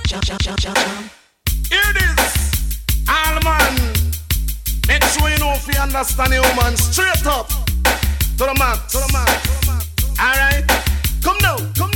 Hear this, all man. Make sure you know if you understand the woman. Straight up to the max. All right, come now.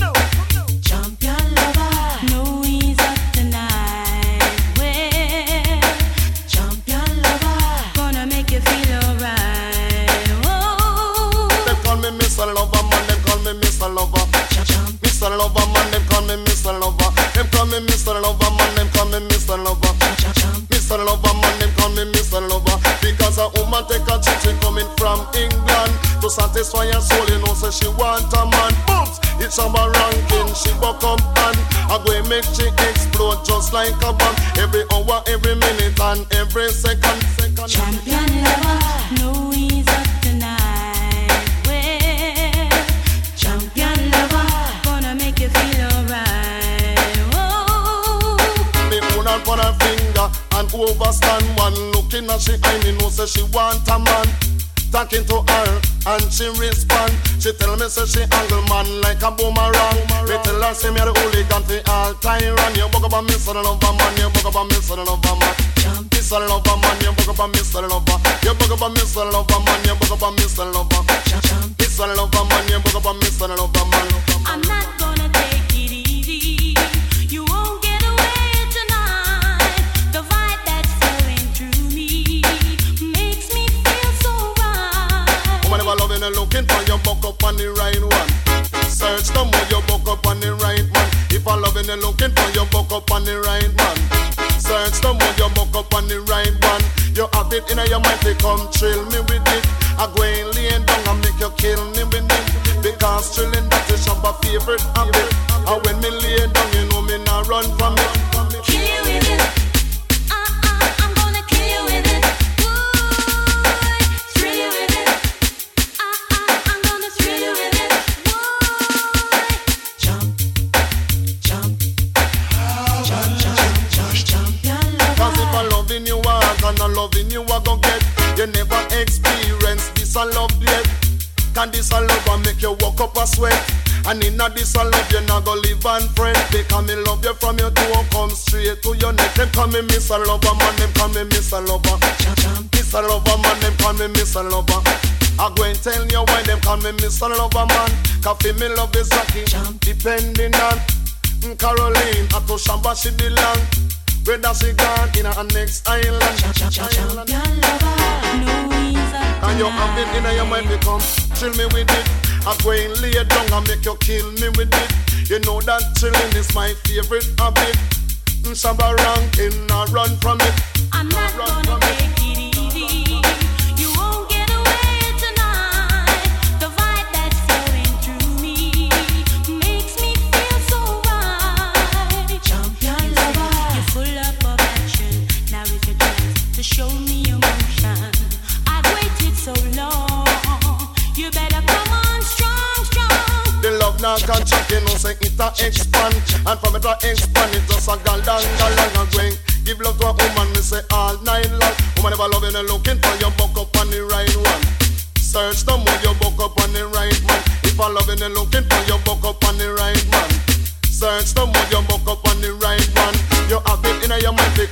Champion lover, no ease up tonight. Well, champion lover, gonna make you feel alright. Whoa. They call me Mr. Lover, man. They call me Mr. Lover. Mr. Lover, man. They call me Mr. Lover. They call me Mr. Lover, man. They call me Mr. Lover. Mr. Lover, man. They call me Mr. Lover. Because a woman take a chick coming from England to satisfy her soul. You know, say she want a man. Booms, it's on my ranking. She buck up and I go make she explode just like a bomb. Every hour, every minute, and every second. Champion lover, no ease up tonight. Well, champion lover, gonna make you feel alright. Whoa. Me put her on her finger and overstand one. Looking at she eye, me know say she want a man. Talking to her and she respond. She tell me say she angle man like a boomerang. Me tell her say me a the hooligan fi all time run. You bug up a Mr. Lover man, you bug up a Mr. Lover man. Mr. Lover man, you bug up a Mr. Lover. You bug up a Mr. Lover man, you bug up a Mr. Lover. Mr. Lover man, you bug up a Mr. Lover man. I'm not gonna take it easy. You won't get away tonight. The vibe that's flowing through me makes me feel so right. Woman, if I loving and looking for you, buck up on the right one. Search the more you buck up on the right man. If I loving and looking for you, buck up on the right man. Search the more you buck up on the right one. You have it in your mind to come thrill me with it. I go and lay down and make you kill me with it. Because thrilling that is my favorite habit. And when me lay down, you know me not run from it. Kill you with it. I'm gonna kill you with it. Boy, thrill you with it. I'm gonna thrill you with it. Boy, jump, champion lover. Cause if I'm loving you, and I'm loving you, I gon' get. You never experience this a love yet. Can this a love and make you walk up a sweat? And in a this a love you not go live and friend. They call me love you from your toe, come straight to your neck. Them call me Mr. Lover man, them call me Mr. Lover. Mr. Lover man, them call me Mr. Lover. I go and tell you why them call me Mr. Lover man. Cause me love is lucky, depending on Caroline, I to Shamba she belong. Whether she gone in her next island. Champion lover, no ease up And you have it in your mind, become chill me with it. I go and lay it down and make you kill me with it. You know that chilling is my favorite habit. Shamba ranking, I run from it. I'm not gonna take it easy. You won't get away tonight. The vibe that's flowing through me makes me feel so right. Champion lover, you're full up of action. Now is your chance to show me emotion. I've waited so long. You better come on strong. The love now can check, you know, say it a expand. And from it a expand, it just a galang and going. Give love to a woman, me say all night long. Woman ever loving and looking for you, buck up on the right one. Search the more you buck up on the right man. If I loving and looking for you, buck up on the right man. Search the more you buck up on the right one. You have it in your mind, they